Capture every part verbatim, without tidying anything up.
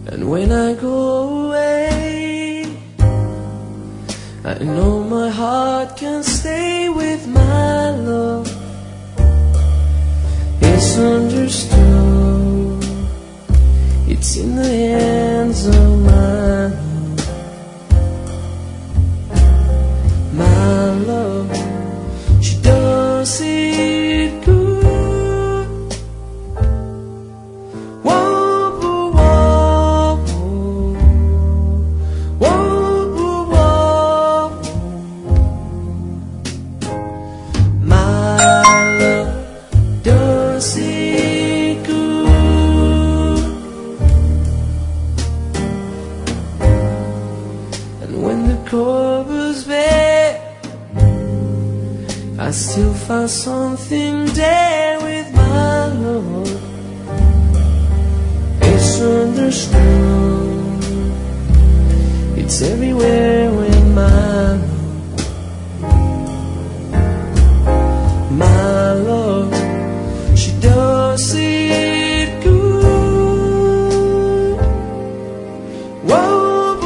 And when I go away, I know my heart can stay with my love. It's understood, it's in the hands of my love. My love, she does it good. Whoa, whoa, whoa, whoa, whoa, whoa. My love does it good. And when the chorus bare, I still find something there with my love. It's understood, it's everywhere with my love. My love, she does it good. Whoa.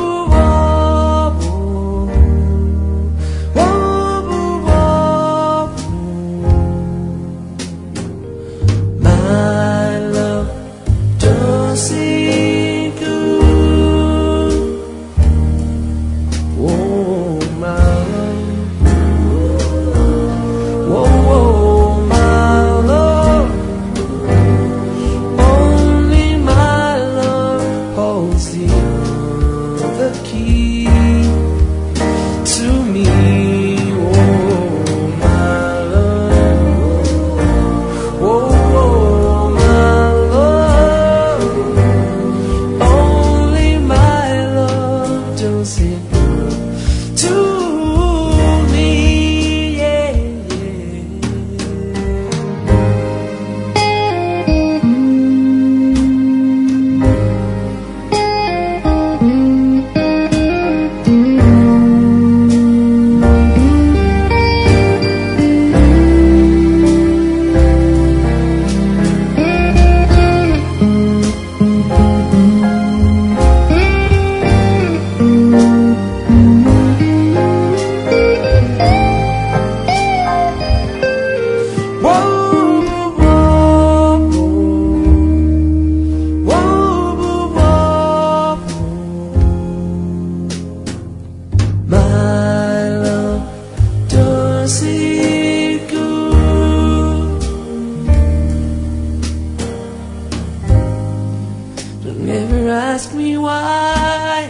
Never ask me why.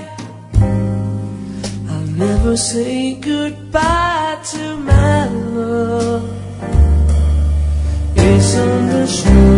I'll never say goodbye to my love. It's understood.